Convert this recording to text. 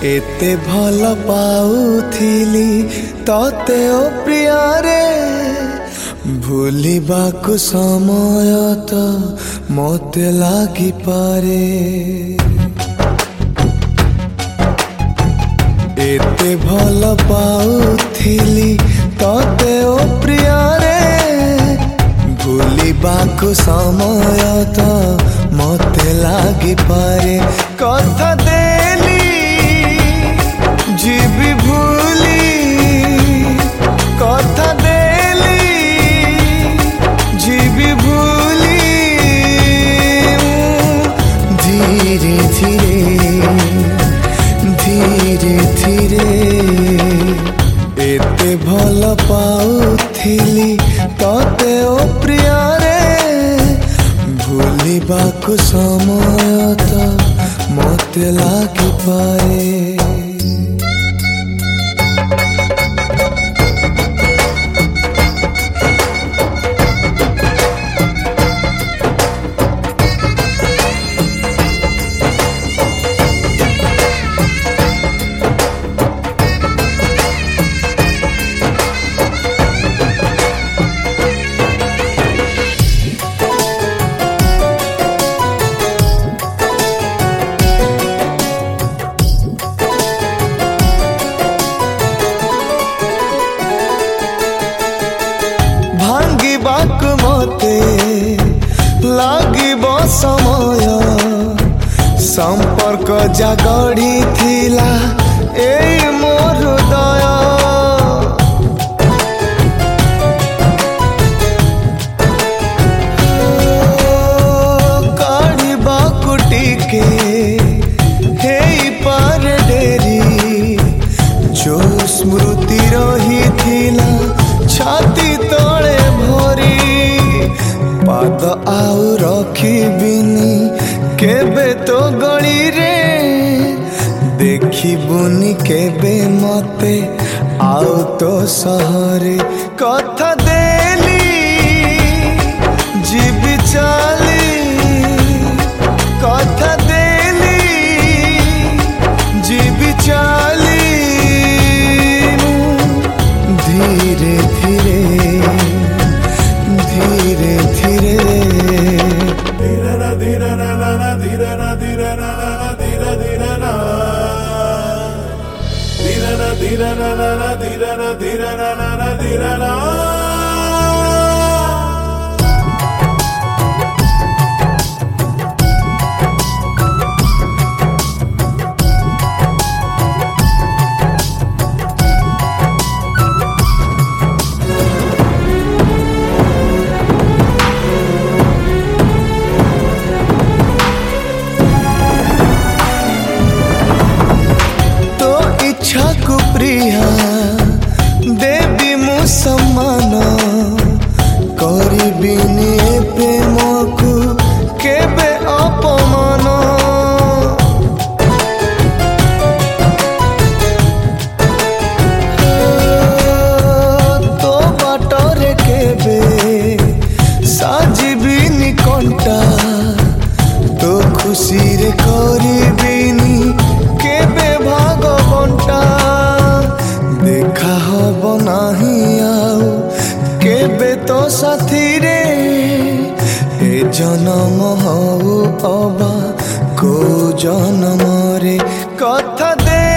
एते भल पाउथिली तते ओ प्रिया रे भूलिबाकु समय तो मते लागी पारे। एते भल पाउथिली तते ओ प्रिया रे भूलिबाकु समय तो मते लागी पारे। कथा देली जीवी भूली कथा देली जीवी भूली धीरे धीरे धीरे धीरे एते भल पाउथिली तते ओ प्रिया रे भूलिबाकु समय तो मते लागी पारे। भांगिबाक मते लागिब समय संपर्क जागड़ी थिला एई मोर हृदय। काढ़िबाक टिके हेई पार डेरी जो स्मृति रही थिला छाती तले भरी। पाद आउ रखिबिनी केबे तो गली रे देखिबुनी केबे मते आउ तो सहरे। कथा देली जीवी चाली कथा देली जीवी चाली धीरे धीरे धीरे धीरे इच्छाकु प्रिया देवी मु सम्मान करिबिनी प्रेम को केबे अपमान। तो बाटरे केबे साजिबिनी कंटा तो खुशी रे करिबिनी केबे भाग बंटा। देखा हब नाही आउ केबे तो साथी रे ए जन्म हऊ अबा को जन्म रे। कथा दे